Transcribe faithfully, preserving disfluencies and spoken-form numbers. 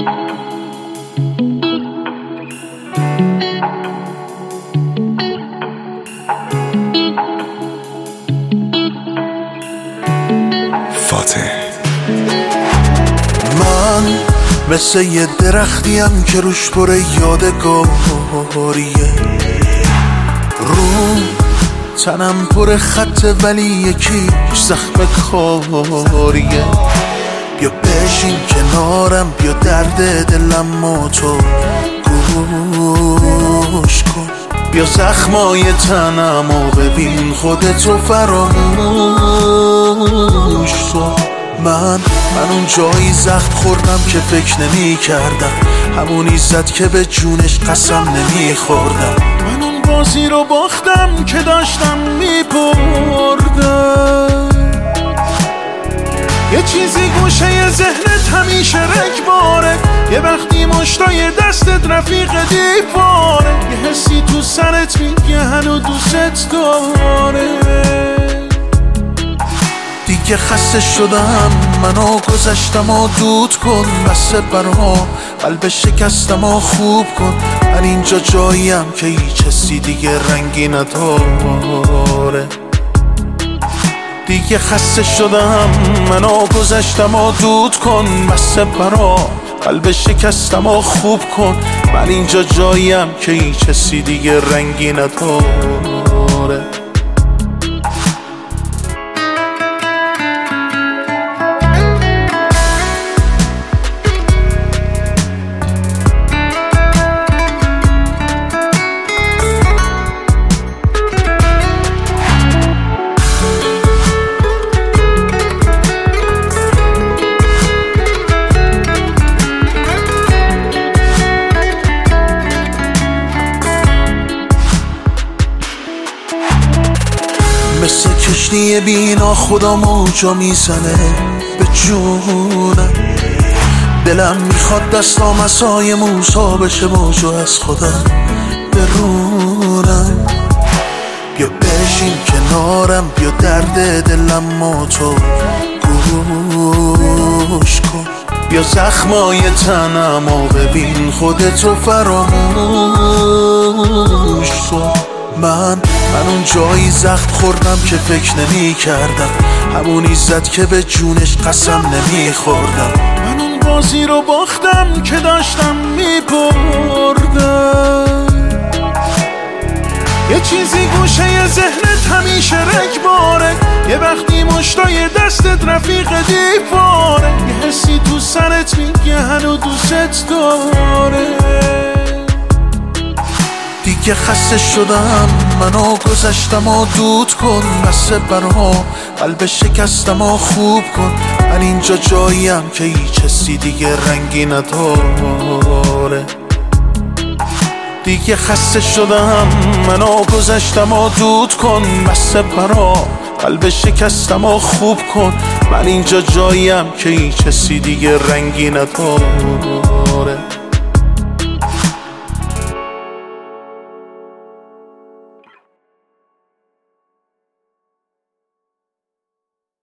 من مثل یه درختیم که روش پر یادگاریه، رو تنم پر خط ولی یکیش زخم کاریه. بیا بشین کنارم، بیا درد دلم و تو گوش کن، بیا زخمای تنم و ببین خودتو فراموش کن. من من اون جایی زخم خوردم که فکر نمی کردم، همونی زد که به جونش قسم نمی خوردم. من اون بازی رو باختم که داشتم می بردم. یه چیزی گوشه ذهنت همیشه رگباره، یه وقتی مشتای دستت رفیق دیواره، یه حسی تو سرت میگه هنو دوست داره. دیگه خسته شدم، منو گذشتم و دود کن، بس برا قلب شکستم و خوب کن. من اینجا جاییم که هیچ حسی دیگه رنگی نداره. دیگه خسته شدم، منو گذشتم و دود کن، بس برا قلب شکستم و خوب کن. من اینجا جاییم که هیچ حسی دیگه رنگی نداره. مثل کشتی بینا خدا موجا میزنه به جونم، دلم میخواد دستام عصای موسا بشه موجو از خودم برونم. بیا بشین کنارم، بیا درد دلم و تو گوش کن، بیا زخمای تنم و ببین خودتو فراموش کن. من من اون جایی زخم خوردم که فکر نمی کردم، همونی زد که به جونش قسم نمی خوردم. من اون بازی رو باختم که داشتم می بردم. یه چیزی گوشه ذهنت همیشه رگباره، یه وقتی مشتای دستت رفیق دیواره، یه حسی تو سرت میگه هنو دوست داره. دیگه خسته شدم، منو گذشتم و دود کن، بس برا قلب شکستم و خوب کن. من اینجا جاییم که هیچ حسی دیگه رنگی نداره. دیگه خسته شدم، منو گذشتم و دود کن، بس برا قلب شکستم و خوب کن. من اینجا جاییم که هیچ حسی دیگه رنگی نداره.